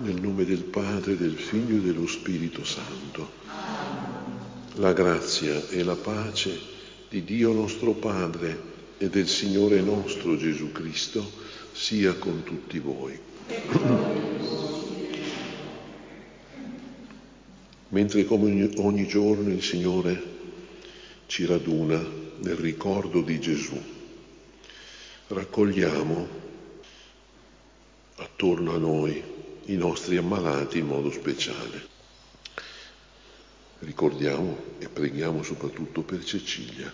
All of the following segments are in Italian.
Nel nome del Padre, del Figlio e dello Spirito Santo. La grazia e la pace di Dio nostro Padre e del Signore nostro Gesù Cristo sia con tutti voi. Mentre come ogni giorno il Signore ci raduna nel ricordo di Gesù, raccogliamo attorno a noi i nostri ammalati in modo speciale. Ricordiamo e preghiamo soprattutto per Cecilia.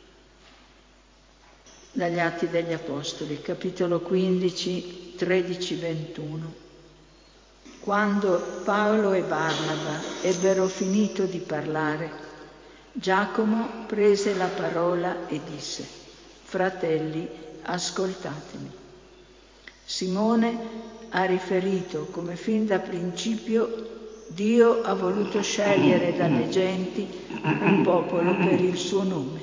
Dagli Atti degli Apostoli, capitolo 15, 13-21. Quando Paolo e Barnaba ebbero finito di parlare, Giacomo prese la parola e disse: «Fratelli, ascoltatemi. Simone ha riferito come fin da principio Dio ha voluto scegliere dalle genti un popolo per il suo nome.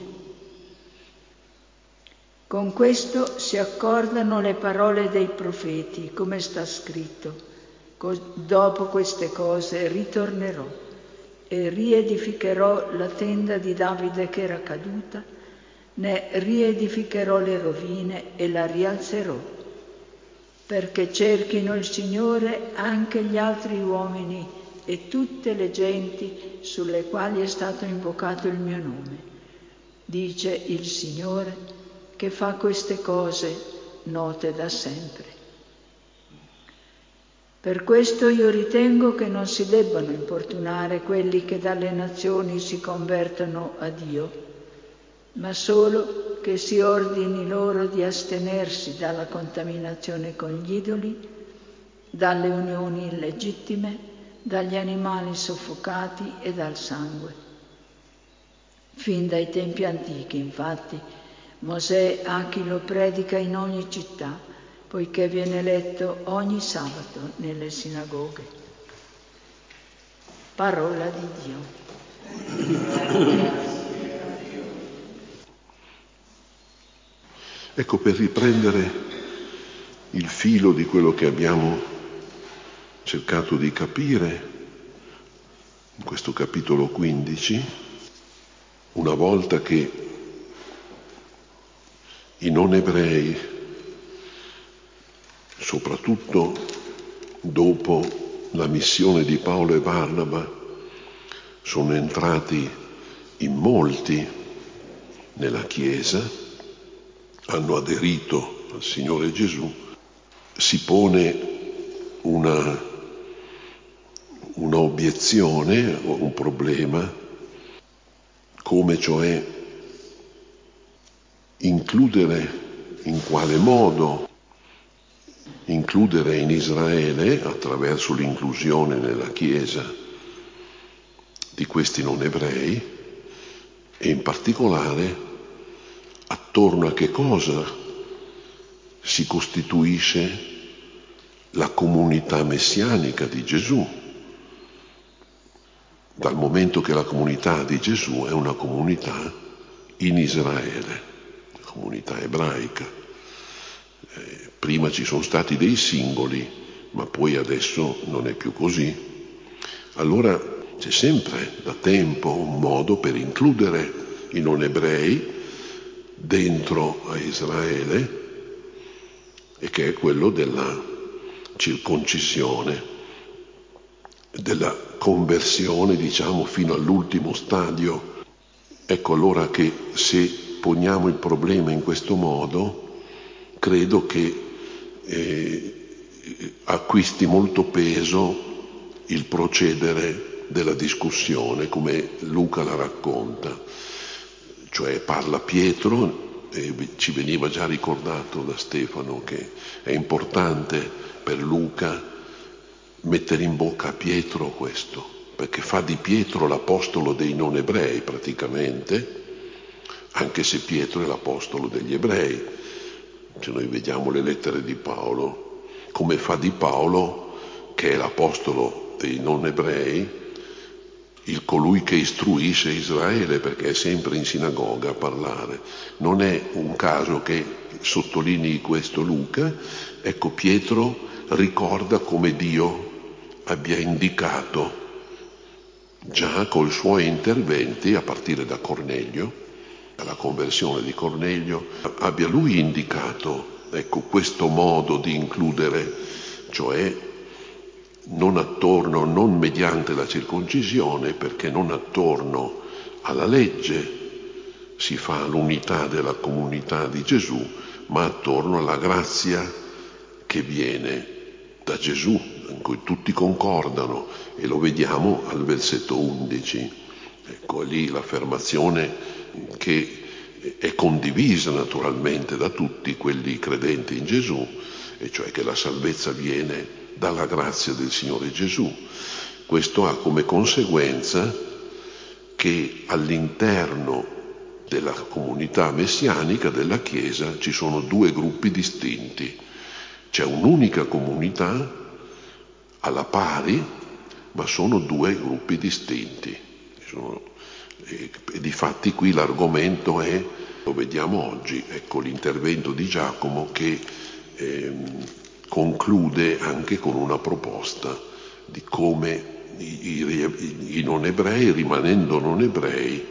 Con questo si accordano le parole dei profeti, come sta scritto: dopo queste cose ritornerò e riedificherò la tenda di Davide che era caduta, ne riedificherò le rovine e la rialzerò, perché cerchino il Signore anche gli altri uomini e tutte le genti sulle quali è stato invocato il mio nome. Dice il Signore, che fa queste cose note da sempre. Per questo io ritengo che non si debbano importunare quelli che dalle nazioni si convertono a Dio, ma solo che si ordini loro di astenersi dalla contaminazione con gli idoli, dalle unioni illegittime, dagli animali soffocati e dal sangue. Fin dai tempi antichi, infatti, Mosè a chi lo predica in ogni città, poiché viene letto ogni sabato nelle sinagoghe. Parola di Dio. Ecco, per riprendere il filo di quello che abbiamo cercato di capire in questo capitolo 15, una volta che i non ebrei, soprattutto dopo la missione di Paolo e Barnaba, sono entrati in molti nella Chiesa, hanno aderito al Signore Gesù, si pone una obiezione o un problema, come cioè includere, in quale modo includere in Israele, attraverso l'inclusione nella Chiesa di questi non ebrei, e in particolare attorno a che cosa si costituisce la comunità messianica di Gesù, dal momento che la comunità di Gesù è una comunità in Israele, la comunità ebraica. Prima ci sono stati dei singoli, ma poi adesso non è più così. Allora c'è sempre da tempo un modo per includere i non ebrei dentro a Israele, e che è quello della circoncisione, della conversione, diciamo, fino all'ultimo stadio. Ecco allora che se poniamo il problema in questo modo, credo che acquisti molto peso il procedere della discussione, come Luca la racconta. Cioè parla Pietro, e ci veniva già ricordato da Stefano che è importante per Luca mettere in bocca a Pietro questo, perché fa di Pietro l'apostolo dei non ebrei praticamente, anche se Pietro è l'apostolo degli ebrei. Se noi vediamo le lettere di Paolo, come fa di Paolo, che è l'apostolo dei non ebrei, il colui che istruisce Israele, perché è sempre in sinagoga a parlare. Non è un caso che sottolinei questo Luca. Ecco, Pietro ricorda come Dio abbia indicato già con i suoi interventi, a partire da Cornelio, dalla conversione di Cornelio, abbia lui indicato, ecco, questo modo di includere, cioè non mediante la circoncisione, perché non attorno alla legge si fa l'unità della comunità di Gesù, ma attorno alla grazia che viene da Gesù, in cui tutti concordano, e lo vediamo al versetto 11. Ecco lì l'affermazione che è condivisa naturalmente da tutti quelli credenti in Gesù, e cioè che la salvezza viene dalla grazia del Signore Gesù. Questo ha come conseguenza che all'interno della comunità messianica, della Chiesa, ci sono due gruppi distinti. C'è un'unica comunità alla pari, ma sono due gruppi distinti. E difatti qui l'argomento è, lo vediamo oggi, ecco l'intervento di Giacomo che conclude anche con una proposta di come i non ebrei, rimanendo non ebrei,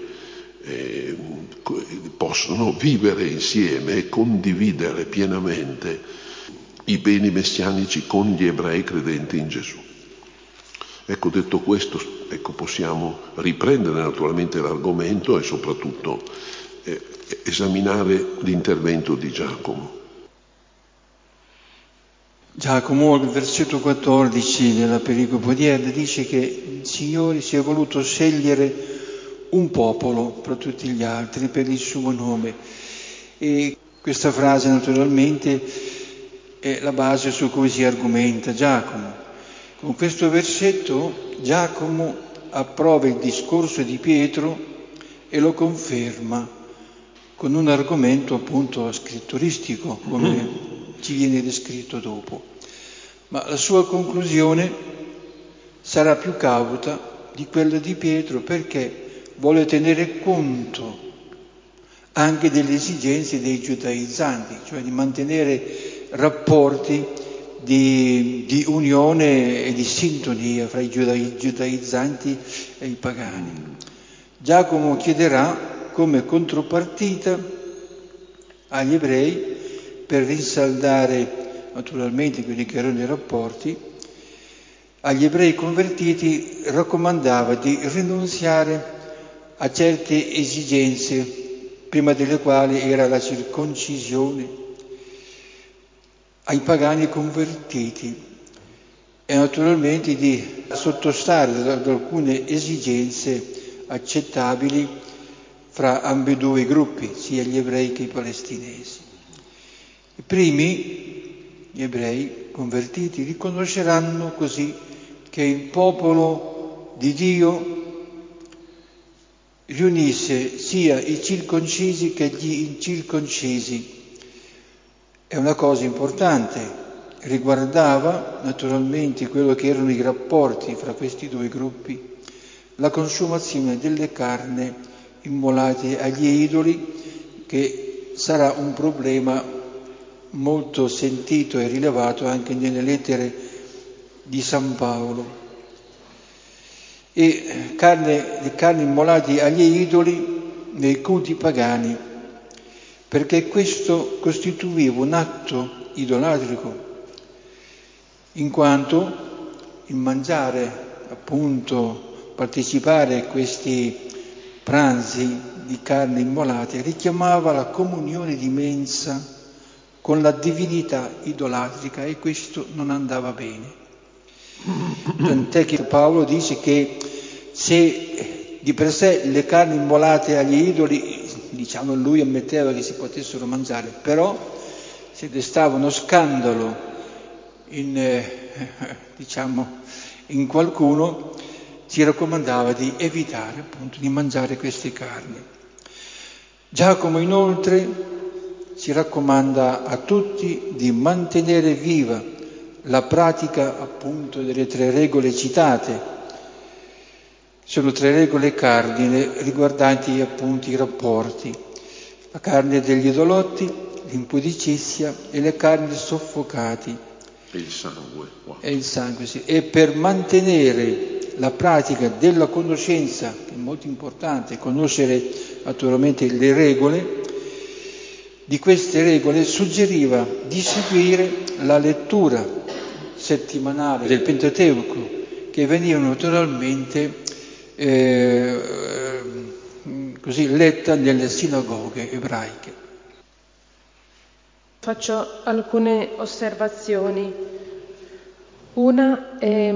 possono vivere insieme e condividere pienamente i beni messianici con gli ebrei credenti in Gesù. Ecco, detto questo, ecco, possiamo riprendere naturalmente l'argomento e soprattutto esaminare l'intervento di Giacomo. Giacomo, al versetto 14 della pericope odierna, dice che il Signore si è voluto scegliere un popolo fra tutti gli altri per il suo nome. E questa frase naturalmente è la base su cui si argomenta Giacomo. Con questo versetto Giacomo approva il discorso di Pietro e lo conferma con un argomento appunto scritturistico, come ci viene descritto dopo. Ma la sua conclusione sarà più cauta di quella di Pietro, perché vuole tenere conto anche delle esigenze dei giudaizzanti, cioè di mantenere rapporti di unione e di sintonia fra i giudaizzanti e i pagani. Giacomo chiederà come contropartita agli ebrei, per rinsaldare naturalmente quelli che erano i rapporti, agli ebrei convertiti raccomandava di rinunziare a certe esigenze, prima delle quali era la circoncisione, ai pagani convertiti, e naturalmente di sottostare ad alcune esigenze accettabili fra ambedue i gruppi, sia gli ebrei che i palestinesi. I primi, gli ebrei convertiti, riconosceranno così che il popolo di Dio riunisse sia i circoncisi che gli incirconcisi. È una cosa importante, riguardava naturalmente quello che erano i rapporti fra questi due gruppi, la consumazione delle carni immolate agli idoli, che sarà un problema molto sentito e rilevato anche nelle lettere di San Paolo. E le carni immolate agli idoli nei culti pagani, perché questo costituiva un atto idolatrico, in quanto il mangiare, appunto, partecipare a questi pranzi di carne immolate richiamava la comunione di mensa con la divinità idolatrica, e questo non andava bene. Tant'è che Paolo dice che se di per sé le carni immolate agli idoli, diciamo, lui ammetteva che si potessero mangiare, però se destavano scandalo in qualcuno, si raccomandava di evitare appunto di mangiare queste carni. Giacomo inoltre ci raccomanda a tutti di mantenere viva la pratica appunto delle 3 regole citate. Sono 3 regole cardine riguardanti appunto i rapporti: la carne degli idolotti, l'impudicizia e le carni soffocati. E il sangue. Wow. E il sangue, sì. E per mantenere la pratica della conoscenza, che è molto importante, conoscere naturalmente le regole, di queste regole suggeriva di seguire la lettura settimanale del Pentateuco, che venivano naturalmente così letta nelle sinagoghe ebraiche. Faccio alcune osservazioni. Una è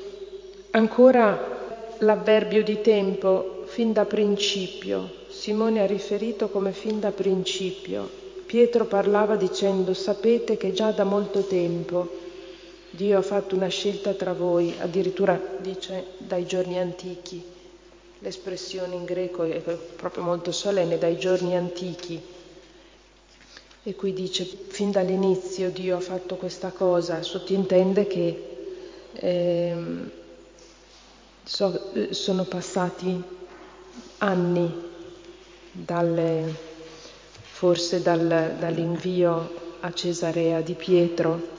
ancora l'avverbio di tempo, fin da principio. Simone ha riferito come fin da principio. Pietro parlava dicendo: sapete che già da molto tempo Dio ha fatto una scelta tra voi, addirittura dice dai giorni antichi. L'espressione in greco è proprio molto solenne, dai giorni antichi. E qui dice fin dall'inizio Dio ha fatto questa cosa, sottintende che sono passati anni forse dall'invio a Cesarea di Pietro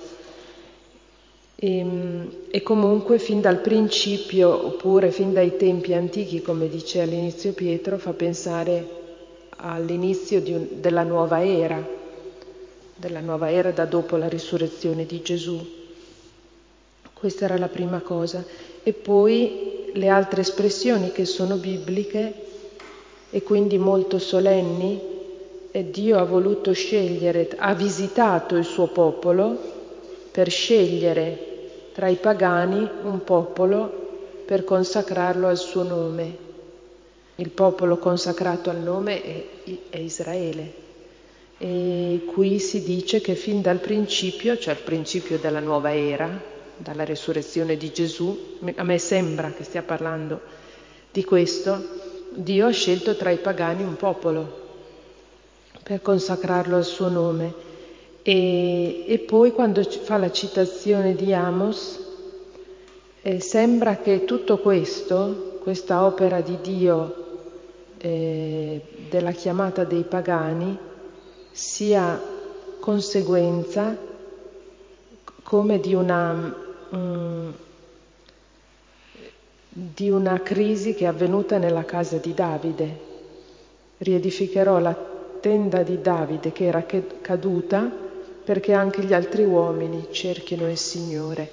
e comunque fin dal principio oppure fin dai tempi antichi, come dice all'inizio Pietro, fa pensare all'inizio della nuova era da dopo la risurrezione di Gesù. Questa era la prima cosa. E poi le altre espressioni che sono bibliche e quindi molto solenni. E Dio ha voluto scegliere, ha visitato il suo popolo per scegliere tra i pagani un popolo per consacrarlo al suo nome. Il popolo consacrato al nome è Israele. E qui si dice che fin dal principio, cioè il principio della nuova era, dalla risurrezione di Gesù, a me sembra che stia parlando di questo, Dio ha scelto tra i pagani un popolo per consacrarlo al suo nome. E poi quando fa la citazione di Amos, sembra che tutto questo, questa opera di Dio della chiamata dei pagani, sia conseguenza come di una crisi che è avvenuta nella casa di Davide. Riedificherò la tenda di Davide che era caduta perché anche gli altri uomini cerchino il Signore.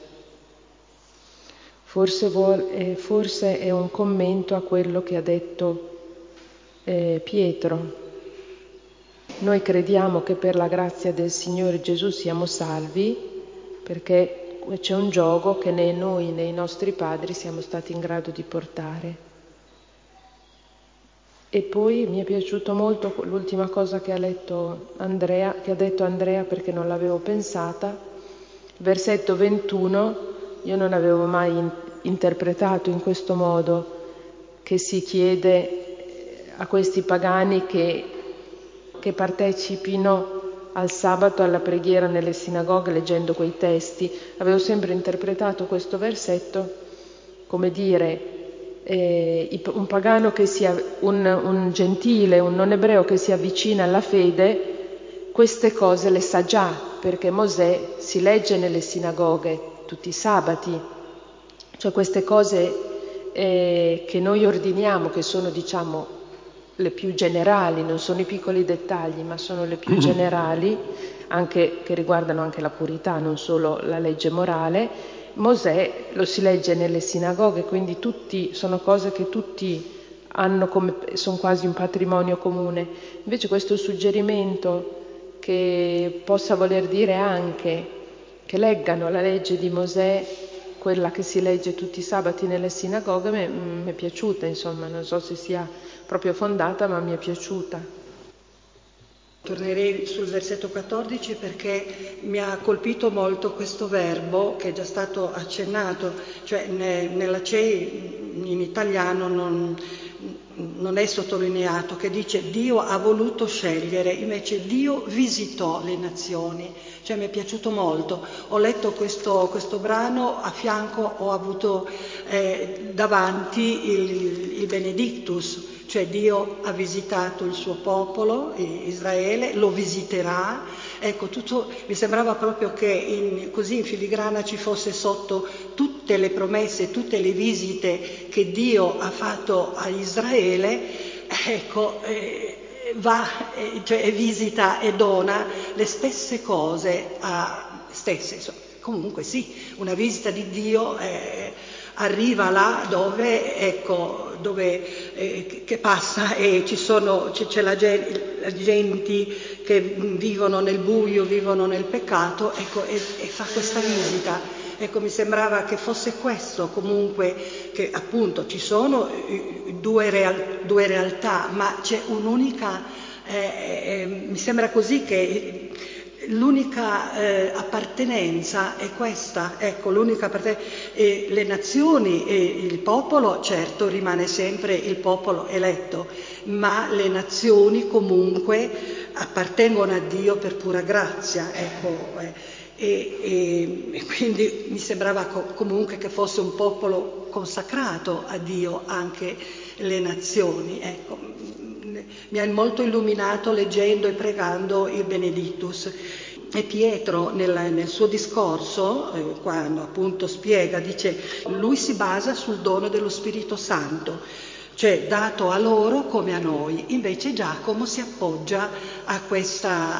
Forse è un commento a quello che ha detto Pietro. Noi crediamo che per la grazia del Signore Gesù siamo salvi, perché c'è un giogo che né noi né i nostri padri siamo stati in grado di portare. E poi mi è piaciuto molto l'ultima cosa che ha detto Andrea, perché non l'avevo pensata. Versetto 21, io non avevo mai interpretato in questo modo, che si chiede a questi pagani che partecipino al sabato alla preghiera nelle sinagoghe leggendo quei testi. Avevo sempre interpretato questo versetto come dire un pagano che sia un gentile, un non ebreo che si avvicina alla fede, queste cose le sa già, perché Mosè si legge nelle sinagoghe tutti i sabati. Cioè queste cose che noi ordiniamo, che sono diciamo le più generali, non sono i piccoli dettagli, ma sono le più generali, anche che riguardano anche la purità, non solo la legge morale. Mosè lo si legge nelle sinagoghe, quindi sono cose che tutti hanno sono quasi un patrimonio comune. Invece questo suggerimento che possa voler dire anche che leggano la legge di Mosè, quella che si legge tutti i sabati nelle sinagoghe, mi è piaciuta, insomma, non so se sia proprio fondata, ma mi è piaciuta. Tornerei sul versetto 14 perché mi ha colpito molto questo verbo che è già stato accennato, cioè nella CEI in italiano non è sottolineato, che dice Dio ha voluto scegliere, invece Dio visitò le nazioni, cioè mi è piaciuto molto. Ho letto questo brano, a fianco ho avuto davanti il Benedictus, cioè Dio ha visitato il suo popolo, Israele, lo visiterà. Ecco, tutto, mi sembrava proprio che così in filigrana ci fosse sotto tutte le promesse, tutte le visite che Dio ha fatto a Israele, ecco, cioè visita e dona le stesse cose comunque sì, una visita di Dio arriva là dove che passa e c'è la gente che vivono nel buio, vivono nel peccato, ecco, e fa questa visita. Ecco, mi sembrava che fosse questo comunque, che appunto ci sono due realtà, ma c'è un'unica, mi sembra così che l'unica appartenenza è questa, ecco, l'unica appartenenza. Le nazioni e il popolo, certo, rimane sempre il popolo eletto, ma le nazioni comunque appartengono a Dio per pura grazia, ecco. E quindi mi sembrava comunque che fosse un popolo consacrato a Dio anche le nazioni, ecco. Mi ha molto illuminato leggendo e pregando il Benedictus. E Pietro nel suo discorso, quando appunto spiega, dice, lui si basa sul dono dello Spirito Santo, cioè dato a loro come a noi. Invece Giacomo si appoggia a questa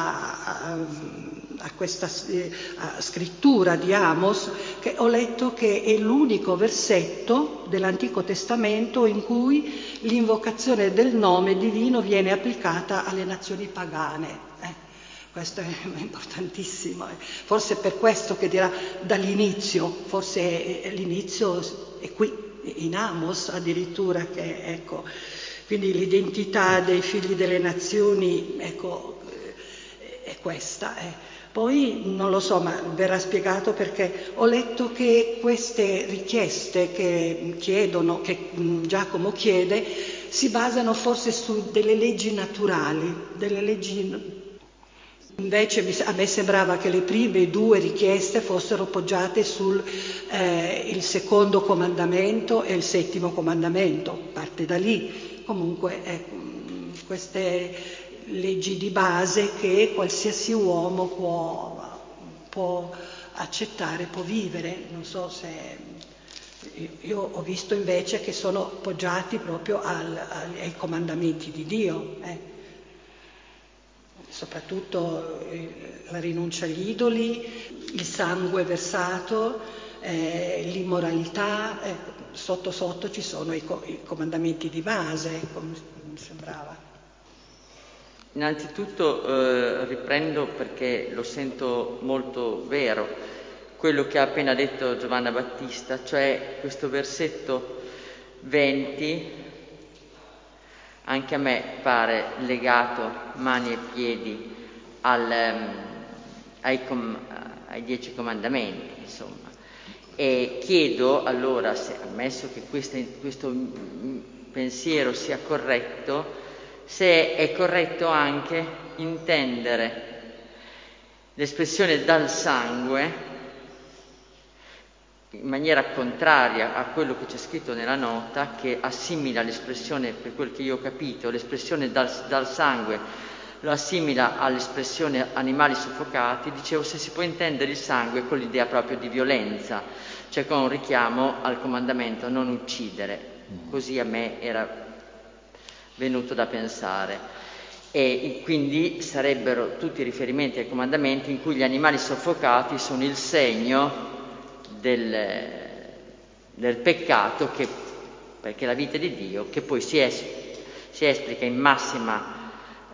scrittura di Amos, che ho letto che è l'unico versetto dell'Antico Testamento in cui l'invocazione del nome divino viene applicata alle nazioni pagane. Questo è importantissimo. Forse per questo che dirà dall'inizio, forse l'inizio è qui, in Amos addirittura, che ecco, quindi l'identità dei figli delle nazioni, ecco, è questa. Poi non lo so, ma verrà spiegato, perché ho letto che queste richieste che Giacomo chiede, si basano forse su delle leggi naturali, delle leggi. Invece a me sembrava che le prime due richieste fossero poggiate sul il secondo comandamento e il settimo comandamento, parte da lì. Comunque queste leggi di base che qualsiasi uomo può accettare, può vivere. Non so se io ho visto invece che sono poggiati proprio ai comandamenti di Dio. Soprattutto la rinuncia agli idoli, il sangue versato, l'immoralità, sotto sotto ci sono i comandamenti di base, come mi sembrava. Innanzitutto riprendo, perché lo sento molto vero, quello che ha appena detto Giovanna Battista, cioè questo versetto 20, anche a me pare legato mani e piedi ai 10 comandamenti, insomma. E chiedo allora, se ammesso che questo pensiero sia corretto, se è corretto anche intendere l'espressione dal sangue in maniera contraria a quello che c'è scritto nella nota, che assimila l'espressione, per quel che io ho capito, l'espressione dal sangue lo assimila all'espressione animali soffocati. Dicevo, se si può intendere il sangue con l'idea proprio di violenza, cioè con un richiamo al comandamento non uccidere. Così a me era venuto da pensare. E quindi sarebbero tutti riferimenti ai comandamenti in cui gli animali soffocati sono il segno del peccato, perché la vita di Dio, che poi si esplica in massima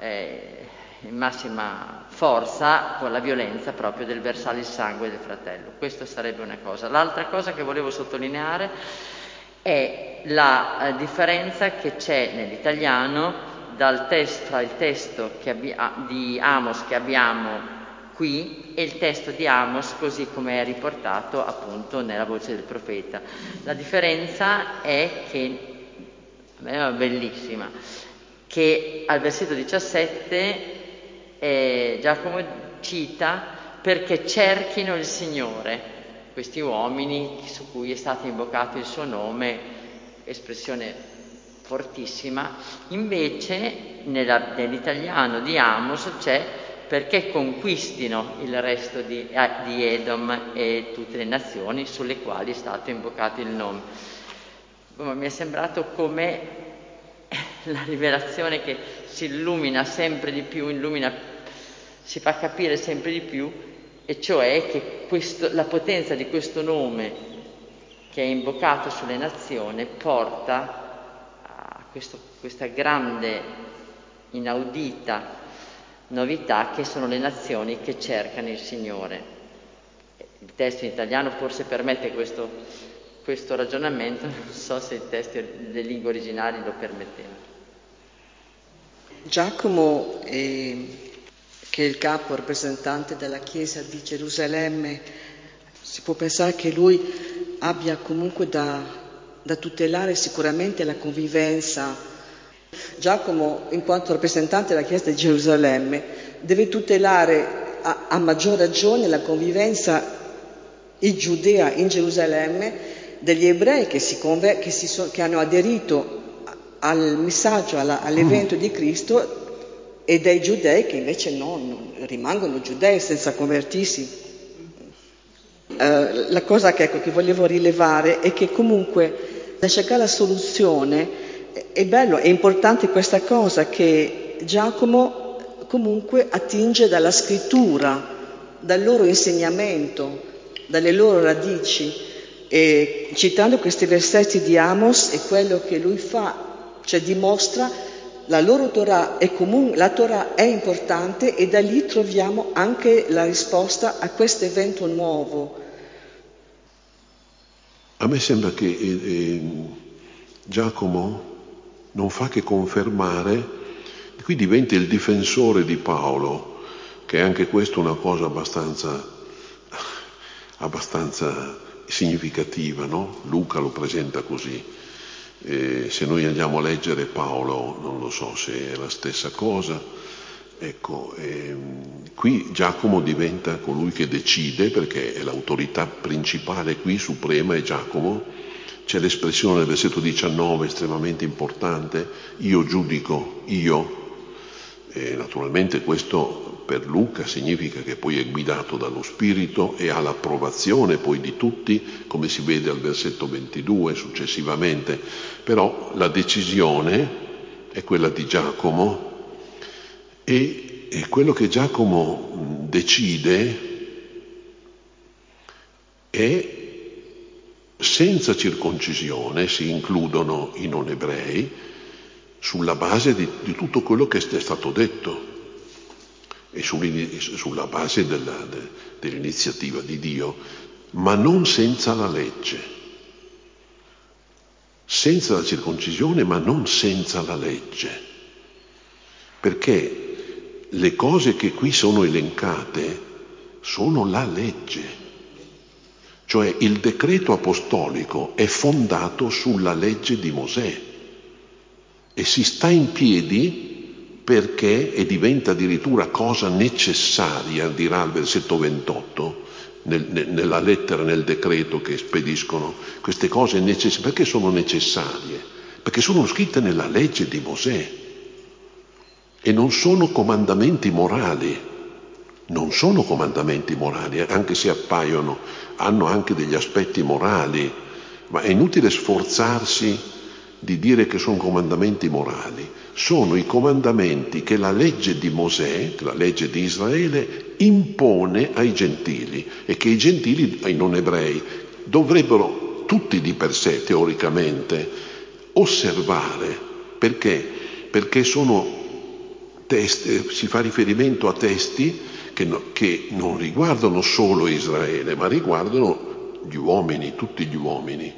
forza con la violenza proprio del versare il sangue del fratello. Questo sarebbe una cosa. L'altra cosa che volevo sottolineare è la differenza che c'è nell'italiano fra il testo di Amos che abbiamo qui e il testo di Amos così come è riportato appunto nella voce del profeta. La differenza è che, a me è bellissima, che al versetto 17 Giacomo cita: perché cerchino il Signore, questi uomini su cui è stato invocato il suo nome, espressione fortissima. Invece nell'italiano di Amos c'è perché conquistino il resto di Edom e tutte le nazioni sulle quali è stato invocato il nome. Mi è sembrato come la rivelazione che si illumina sempre di più, si fa capire sempre di più, e cioè che la potenza di questo nome che è invocato sulle nazioni porta a questa grande, inaudita novità che sono le nazioni che cercano il Signore. Il testo in italiano forse permette questo ragionamento, non so se il testo delle lingue originali lo permetteva. Giacomo, che è il capo rappresentante della Chiesa di Gerusalemme, si può pensare che lui abbia comunque da tutelare sicuramente la convivenza. Giacomo, in quanto rappresentante della Chiesa di Gerusalemme, deve tutelare a maggior ragione la convivenza in Giudea, in Gerusalemme, degli ebrei che hanno aderito al messaggio, all'evento di Cristo, e dei giudei che invece non rimangono giudei senza convertirsi. La cosa che volevo rilevare è che comunque da cercare la soluzione è bello, è importante questa cosa, che Giacomo comunque attinge dalla scrittura, dal loro insegnamento, dalle loro radici, e citando questi versetti di Amos, è quello che lui fa, cioè dimostra la loro Torah è comune, la Torah è importante, e da lì troviamo anche la risposta a questo evento nuovo. A me sembra che Giacomo non fa che confermare, qui diventa il difensore di Paolo, che è anche questo una cosa abbastanza significativa, no? Luca lo presenta così. Se noi andiamo a leggere Paolo, non lo so se è la stessa cosa. Ecco, qui Giacomo diventa colui che decide, perché è l'autorità principale qui, suprema, è Giacomo. C'è l'espressione nel versetto 19 estremamente importante: io giudico, io. Naturalmente questo per Luca significa che poi è guidato dallo Spirito e ha l'approvazione poi di tutti, come si vede al versetto 22 successivamente, però la decisione è quella di Giacomo, e quello che Giacomo decide è: senza circoncisione si includono i non ebrei sulla base di tutto quello che è stato detto e sulla base dell'iniziativa di Dio, ma non senza la legge. Senza la circoncisione, ma non senza la legge. Perché le cose che qui sono elencate sono la legge. Cioè il decreto apostolico è fondato sulla legge di Mosè e si sta in piedi perché, e diventa addirittura cosa necessaria, dirà il versetto 28, nella lettera, nel decreto che spediscono, queste cose perché sono necessarie? Perché sono scritte nella legge di Mosè e non sono comandamenti morali. Non sono comandamenti morali, anche se hanno anche degli aspetti morali, ma è inutile sforzarsi di dire che sono comandamenti morali. Sono i comandamenti che la legge di Mosè, la legge di Israele, impone ai gentili, e che i gentili, ai non ebrei, dovrebbero tutti di per sé, teoricamente, osservare. Perché? Perché sono testi, si fa riferimento a testi che non riguardano solo Israele, ma riguardano gli uomini, tutti gli uomini.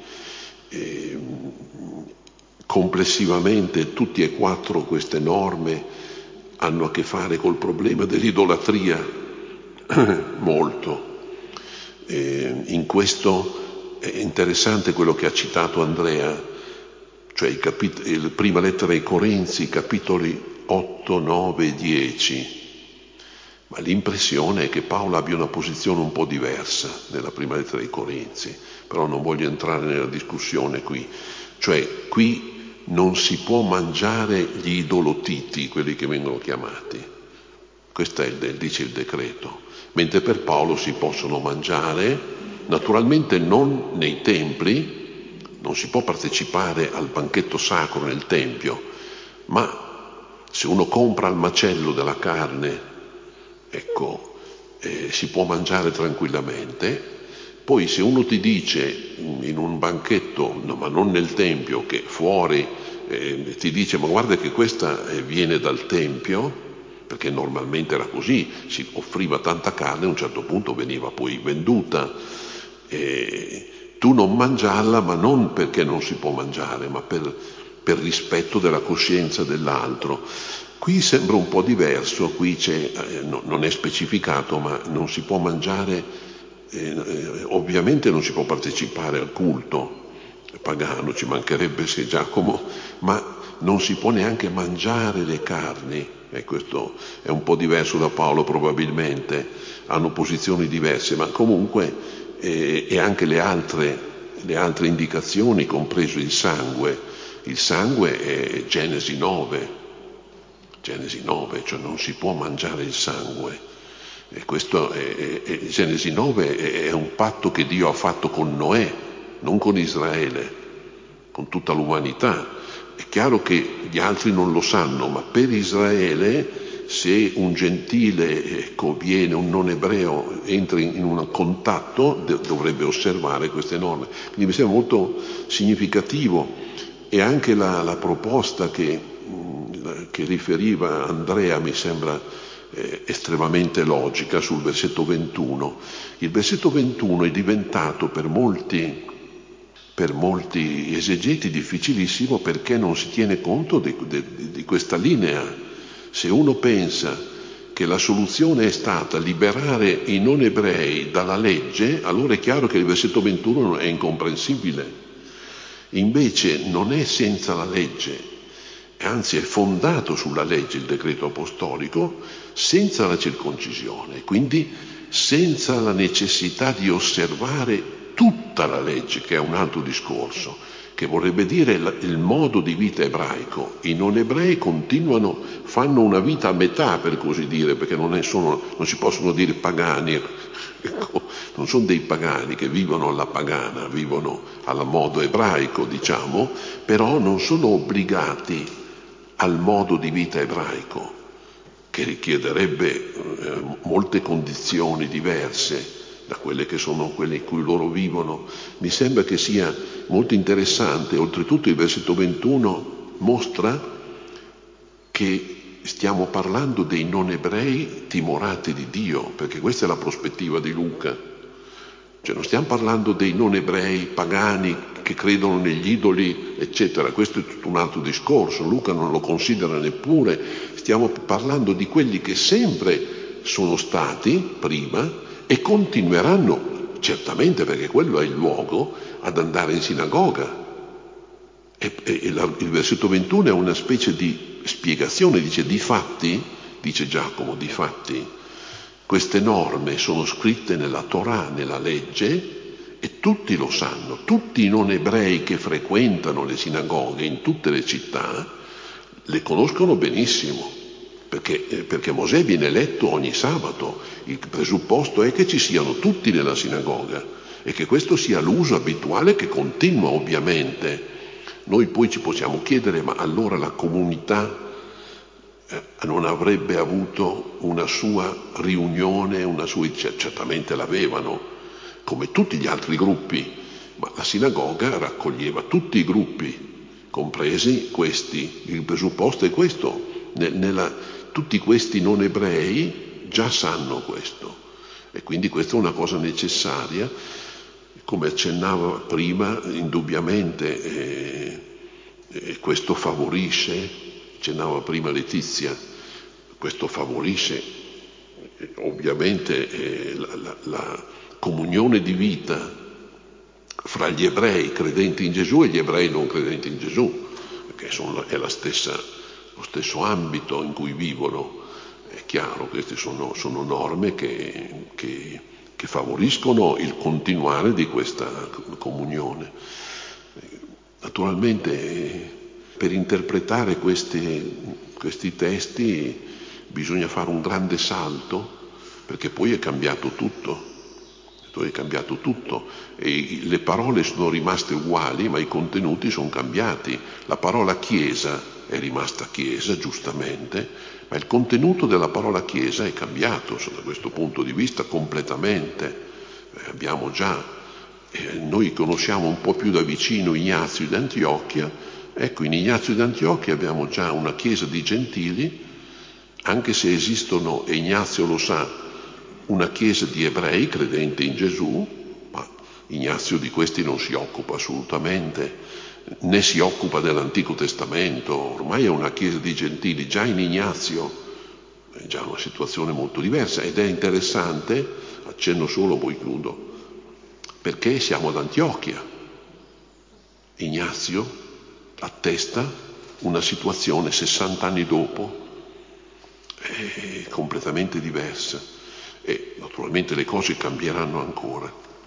Complessivamente tutti e quattro queste norme hanno a che fare col problema dell'idolatria, molto. In questo è interessante quello che ha citato Andrea, cioè la prima lettera ai Corinzi, capitoli 8, 9 e 10. Ma l'impressione è che Paolo abbia una posizione un po' diversa nella prima lettera ai Corinzi, però non voglio entrare nella discussione qui. Cioè qui non si può mangiare gli idolotiti, quelli che vengono chiamati. Questo dice il decreto. Mentre per Paolo si possono mangiare, naturalmente non nei templi, non si può partecipare al banchetto sacro nel tempio, ma se uno compra al macello della carne, ecco, si può mangiare tranquillamente. Poi se uno ti dice in un banchetto, no, ma non nel tempio, che fuori ti dice ma guarda che questa viene dal tempio, perché normalmente era così, si offriva tanta carne, a un certo punto veniva poi venduta, tu non mangiarla, ma non perché non si può mangiare, ma per rispetto della coscienza dell'altro. Qui sembra un po' diverso, qui non è specificato, ma non si può mangiare, ovviamente non si può partecipare al culto pagano, ci mancherebbe se Giacomo, ma non si può neanche mangiare le carni, e questo è un po' diverso da Paolo probabilmente, hanno posizioni diverse, ma comunque e anche le altre indicazioni, compreso il sangue è Genesi 9, cioè non si può mangiare il sangue. E questo Genesi 9 è un patto che Dio ha fatto con Noè, non con Israele, con tutta l'umanità. È chiaro che gli altri non lo sanno, ma per Israele, se un gentile viene, un non ebreo, entra in un contatto, dovrebbe osservare queste norme. Quindi mi sembra molto significativo, e anche la proposta che riferiva Andrea mi sembra estremamente logica sul versetto 21. Il versetto 21 è diventato per molti esegeti difficilissimo, perché non si tiene conto di questa linea. Se uno pensa che la soluzione è stata liberare i non ebrei dalla legge, allora è chiaro che il versetto 21 è incomprensibile. Invece non è senza la legge, anzi è fondato sulla legge il decreto apostolico, senza la circoncisione, quindi senza la necessità di osservare tutta la legge, che è un altro discorso, che vorrebbe dire il modo di vita ebraico. I non ebrei fanno una vita a metà, per così dire, perché non si possono dire pagani, ecco, non sono dei pagani che vivono alla pagana, vivono alla modo ebraico, diciamo, però non sono obbligati al modo di vita ebraico, che richiederebbe molte condizioni diverse da quelle che sono quelle in cui loro vivono. Mi sembra che sia molto interessante. Oltretutto il versetto 21 mostra che stiamo parlando dei non ebrei timorati di Dio, perché questa è la prospettiva di Luca. Cioè non stiamo parlando dei non ebrei pagani che credono negli idoli, eccetera. Questo è tutto un altro discorso. Luca non lo considera neppure. Stiamo parlando di quelli che sempre sono stati prima e continueranno, certamente, perché quello è il luogo, ad andare in sinagoga. Il versetto 21 è una specie di spiegazione, dice difatti, dice Giacomo, difatti, queste norme sono scritte nella Torah, nella legge, e tutti lo sanno, tutti i non ebrei che frequentano le sinagoghe in tutte le città le conoscono benissimo, perché Mosè viene letto ogni sabato. Il presupposto è che ci siano tutti nella sinagoga e che questo sia l'uso abituale, che continua ovviamente. Noi poi ci possiamo chiedere, ma allora la comunità non avrebbe avuto una sua riunione, certamente l'avevano, come tutti gli altri gruppi, ma la sinagoga raccoglieva tutti i gruppi, compresi questi. Il presupposto è questo. Tutti questi non ebrei già sanno questo, e quindi questa è una cosa necessaria. Come accennava prima, indubbiamente questo favorisce, accennava prima Letizia, questo favorisce ovviamente la comunione di vita fra gli ebrei credenti in Gesù e gli ebrei non credenti in Gesù, perché è lo stesso ambito in cui vivono. È chiaro, queste sono norme che favoriscono il continuare di questa comunione. Naturalmente Per interpretare questi testi bisogna fare un grande salto, perché poi è cambiato tutto. E le parole sono rimaste uguali, ma i contenuti sono cambiati. La parola Chiesa è rimasta Chiesa, giustamente, ma il contenuto della parola Chiesa è cambiato, da questo punto di vista completamente. Abbiamo già, noi conosciamo un po' più da vicino Ignazio d'Antiochia. Ecco, in Ignazio d'Antiochia abbiamo già una Chiesa di gentili, anche se esistono, e Ignazio lo sa, una chiesa di ebrei credenti in Gesù, ma Ignazio di questi non si occupa assolutamente, né si occupa dell'Antico Testamento. Ormai è una chiesa di gentili. Già in Ignazio è già una situazione molto diversa, ed è interessante, accenno solo, poi chiudo, perché siamo ad Antiochia. Ignazio attesta una situazione 60 anni dopo completamente diversa. E naturalmente le cose cambieranno ancora.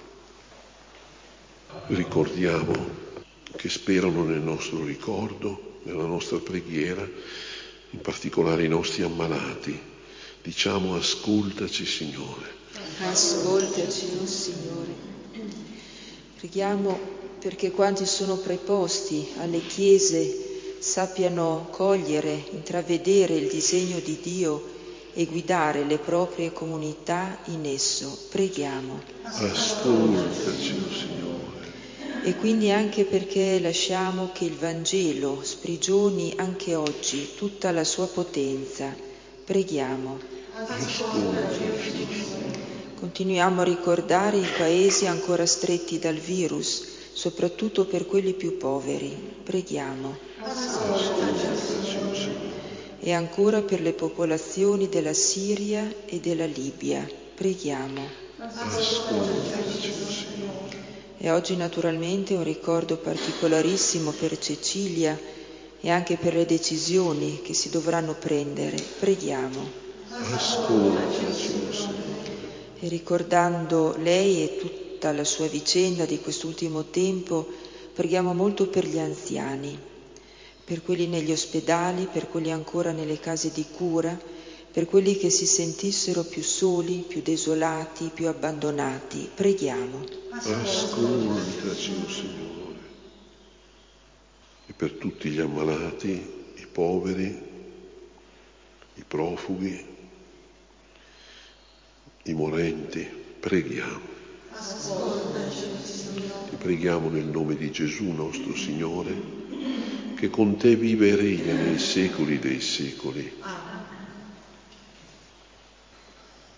Ricordiamo che sperano nel nostro ricordo, nella nostra preghiera, in particolare i nostri ammalati. Diciamo: ascoltaci, Signore. Ascoltaci, o Signore. Preghiamo perché quanti sono preposti alle chiese sappiano cogliere, intravedere il disegno di Dio e guidare le proprie comunità in esso. Preghiamo. Ascoltaci, o Signore. E quindi anche perché lasciamo che il Vangelo sprigioni anche oggi tutta la sua potenza. Preghiamo. Ascoltaci, o Signore. Continuiamo a ricordare i paesi ancora stretti dal virus, soprattutto per quelli più poveri. Preghiamo. Ascoltaci, o Signore. E ancora per le popolazioni della Siria e della Libia. Preghiamo. Ascoltaci, o Signore. E oggi naturalmente un ricordo particolarissimo per Cecilia e anche per le decisioni che si dovranno prendere. Preghiamo. Ascoltaci, o Signore. E ricordando lei e tutta la sua vicenda di quest'ultimo tempo, preghiamo molto per gli anziani, per quelli negli ospedali, per quelli ancora nelle case di cura, per quelli che si sentissero più soli, più desolati, più abbandonati. Preghiamo. Ascoltaci, o Signore. E per tutti gli ammalati, i poveri, i profughi, i morenti, preghiamo. Ti preghiamo nel nome di Gesù nostro Signore, che con te vive e regna nei secoli dei secoli.